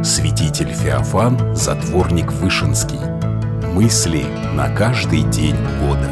Святитель Феофан, затворник Вышинский. Мысли на каждый день года.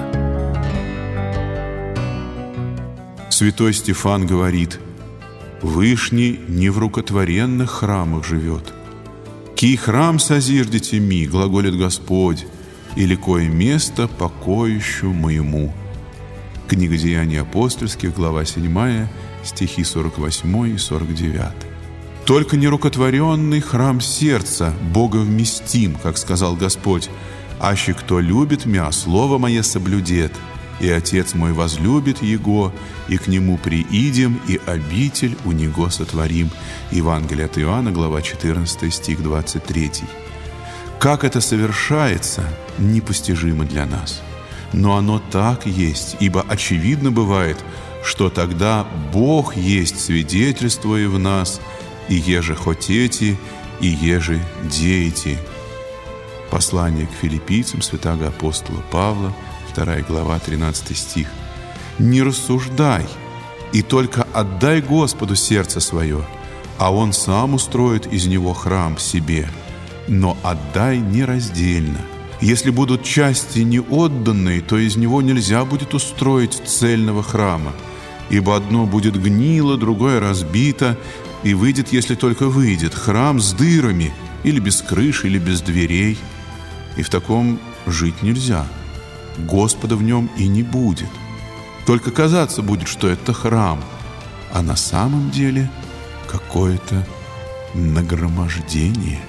Святой Стефан говорит: «Вышний не в рукотворенных храмах живет. Кий храм созиждете ми, глаголит Господь, или кое место покоищу моему». Книга Деяний апостольских, глава 7, стихи 48 и 49. «Только нерукотворенный храм сердца Бога вместим, как сказал Господь, аще кто любит мя, слово мое соблюдет, и Отец мой возлюбит его, и к нему приидем, и обитель у него сотворим». Евангелие от Иоанна, глава 14, стих 23. Как это совершается, непостижимо для нас. Но оно так есть, ибо очевидно бывает, что тогда Бог есть свидетельствуя в нас, и еже хотете, и еже деете. Послание к филиппийцам святаго апостола Павла, 2 глава, 13 стих. «Не рассуждай, и только отдай Господу сердце свое, а Он сам устроит из него храм себе, но отдай нераздельно. Если будут части не отданные, то из него нельзя будет устроить цельного храма, ибо одно будет гнило, другое разбито, и выйдет, если только выйдет, храм с дырами, или без крыши, или без дверей. И в таком жить нельзя. Господа в нем и не будет. Только казаться будет, что это храм, а на самом деле какое-то нагромождение».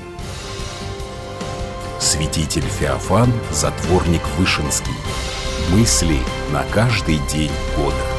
Святитель Феофан, затворник Вышинский. Мысли на каждый день года.